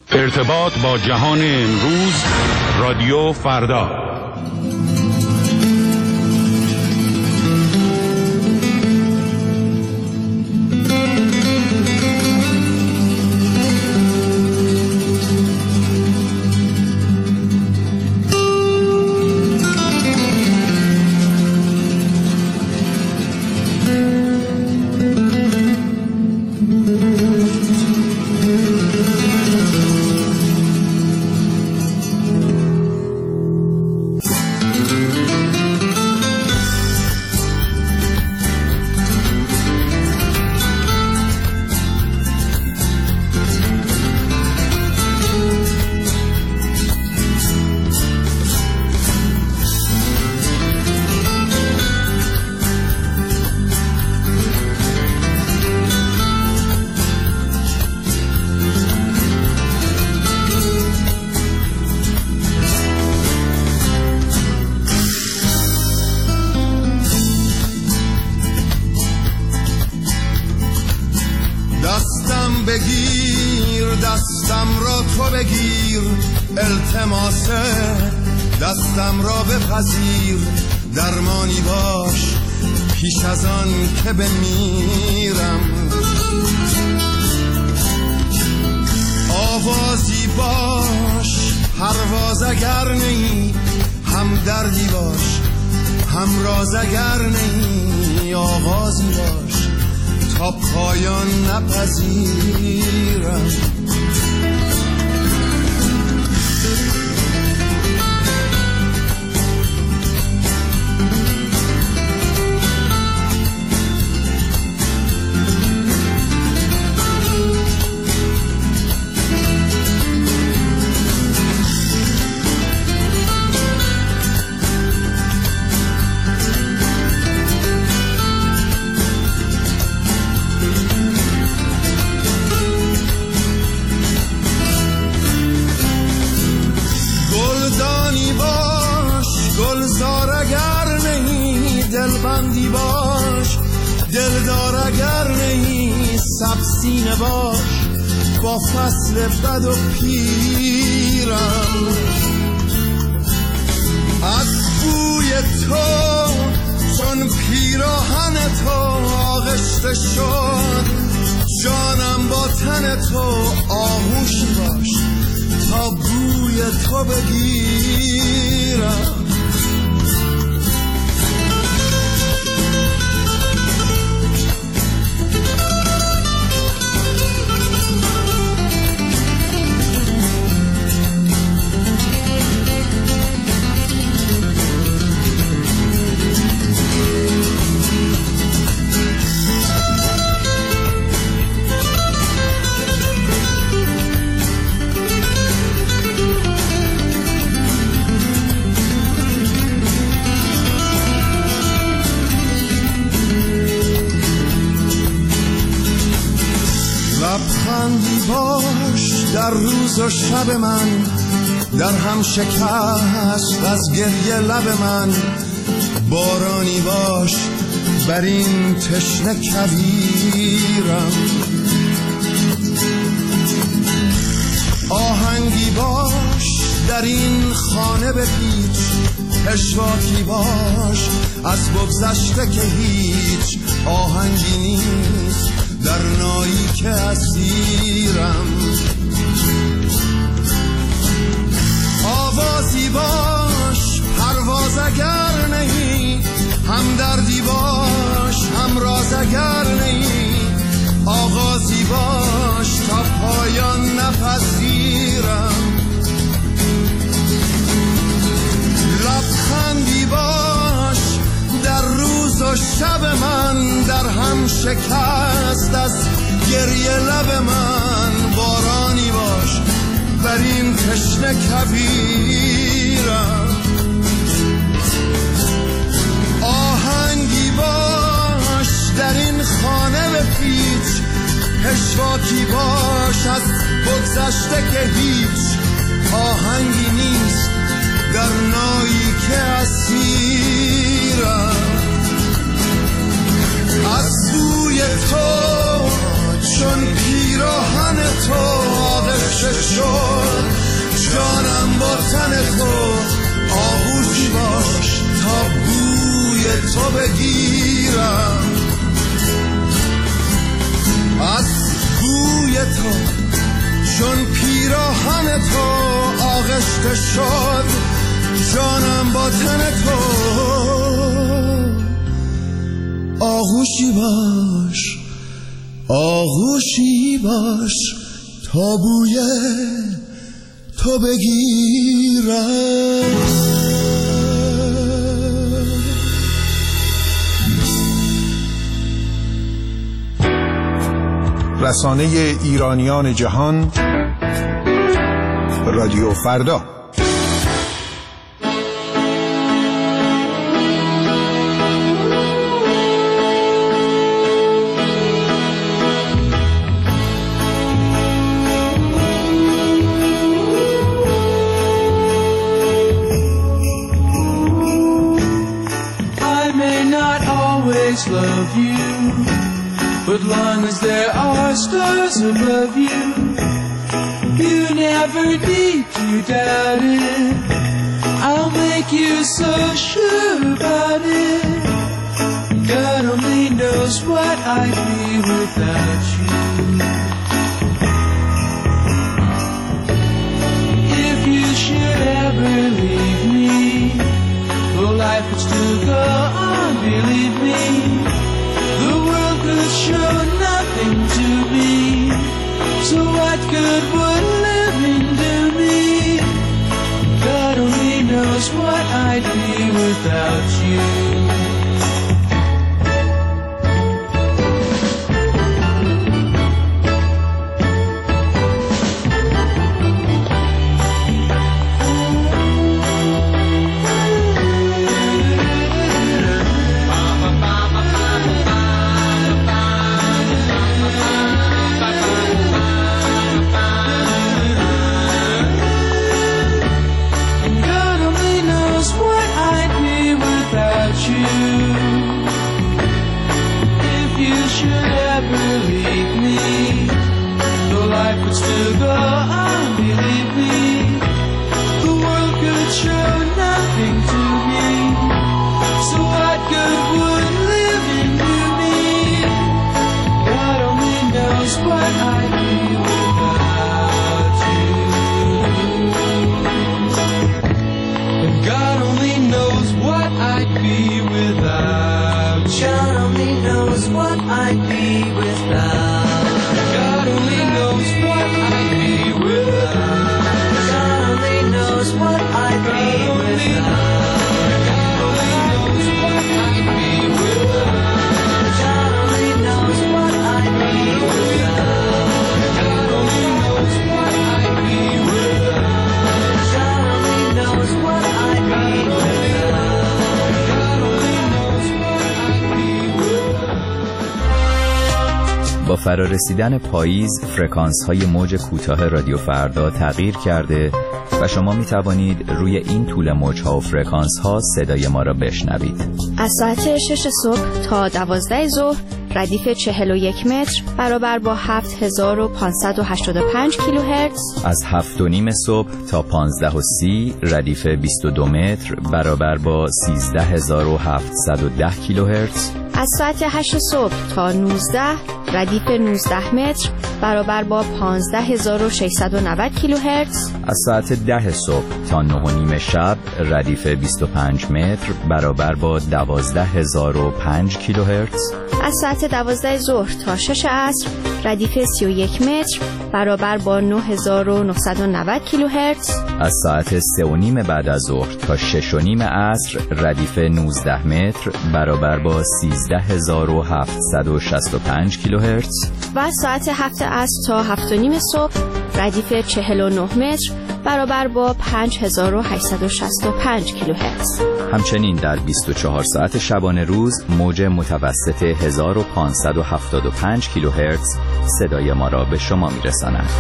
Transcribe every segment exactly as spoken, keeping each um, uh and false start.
ارتباط با جهان امروز، رادیو فردا. بگیر دستم را تو بگیر، التماس دستم را بپذیر، درمانی باش پیش از آن که بمیرم، آوازی باش پرواز اگر نی، هم دردی باش هم راز اگر نی، آغازی باش تا پایان نپذیرم. دلبندی باش دلدار اگر نی، سبسینه باش با فصل بد و پیرم، از بوی تو چون پیراهن تو آغشته شد، جانم با تن تو آغوشی باش تا بوی تو بگیرم. لبخندی باش در روز و شب من، در هم شکست از گریه لب من، بارانی باش بر این تشنه کویرم، آهنگی باش در این خانه بپیچ، پشواکی باش از بگذشته که هیچ آهنگی نیست در نایی که اسیرم، آوازی باش پرواز اگر نی، هم دردی باش هم راز اگر نی، آغازی باش تا پایان نپذیرم، لبخندی باش در روز و شب من، در هم شکست از گریه لب من، بارانی باش بر این تشنه کویرم، آهنگی باش در این خانه بپیچ، پشواکی باش از بگذشته که هیچ آهنگی نیست در نایی که اسیرم، از سوی تو چون پیراهن تو آغشته شد، تو بگیرم، از بوی تو چون پیراهن تو آغشته شد جانم با تن تو. آغوشی باش آغوشی باش تا بوی تو بگیرم. رسانه ایرانیان جهان، رادیو فردا. Love you, but long as there are stars above you, you never need to doubt it. I'll make you so sure about it. God only knows what I'd be without you. If you should ever leave me, well, life would still go on, believe me. The world could show nothing to me, so what good would living do me? God only knows what I'd be without you. با فرارسیدن پاییز فرکانس های موج کوتاه رادیو فردا تغییر کرده و شما می توانید روی این طول موج ها و فرکانس ها صدای ما را بشنوید. از ساعت شش صبح تا دوازده ظهر ردیف چهل و یک متر برابر با هفت هزار و پانصد و هشتاد و پنج کیلوهرتز. از هفت و نیم صبح تا پانزده و سی ردیف بیست و دو متر برابر با سیزده هزار و هفتصد و ده کیلوهرتز. از ساعت هشت صبح تا نوزده ردیف نوزده متر برابر با پانزده هزار و ششصد و نود کیلوهرتز. از ساعت ده صبح تا نه و نیم شب ردیف بیست و پنج متر برابر با دوازده هزار و پنج کیلوهرتز. از ساعت دوازده ظهر تا شش عصر ردیف سی و یک متر برابر با نه هزار و نهصد و نود کیلوهرتز. از ساعت سه و نیم بعد از ظهر تا شش و نیم عصر ردیف نوزده متر برابر با سیزده هزار و هفتصد و شصت و پنج کیلوهرتز. و از ساعت هفت عصر تا هفت و نیم صبح ردیف چهل و نه متر برابر با پنج هزار و هشتصد و شصت و پنج کیلوهرتز. همچنین در بیست و چهار ساعت شبانه روز موج متوسط هزار و پانصد و هفتاد و پنج کیلوهرتز صدای ما را به شما میرساند.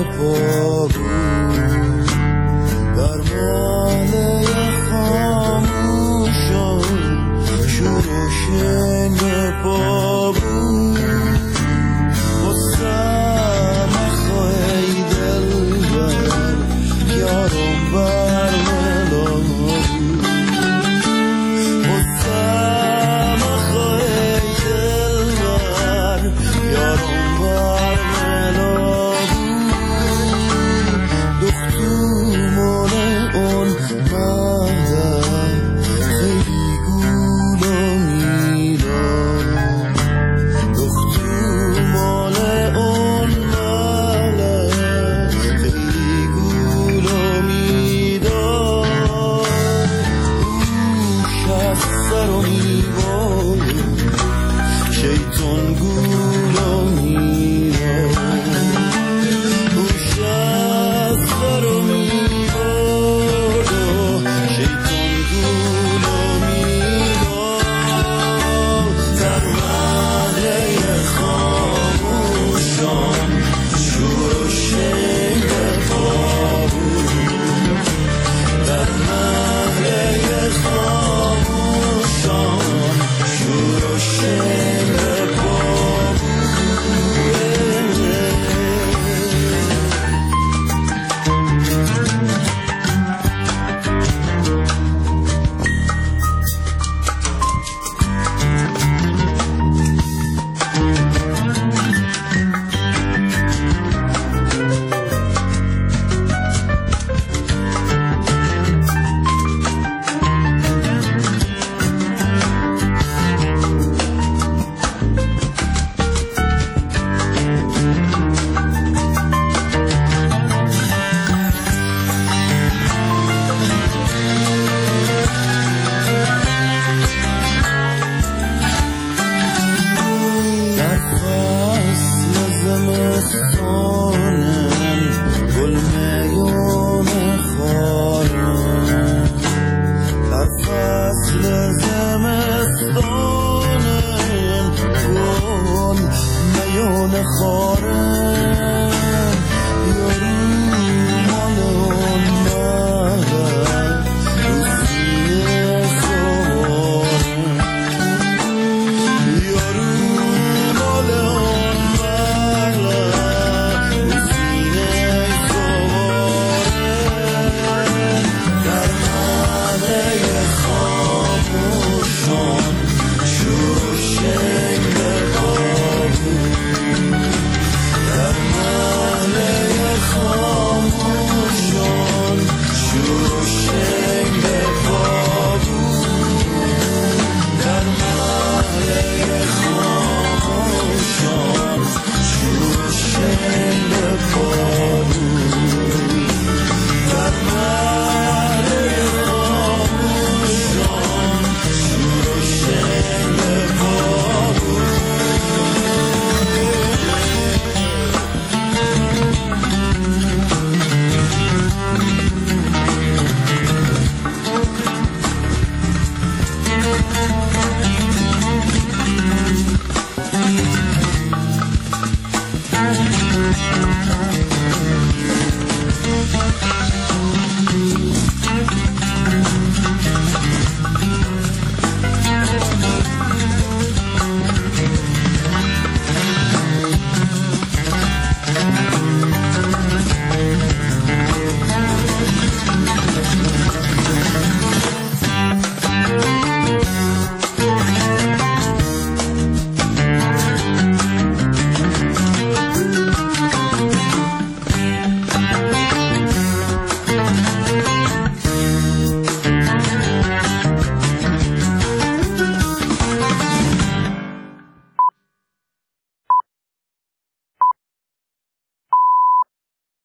کن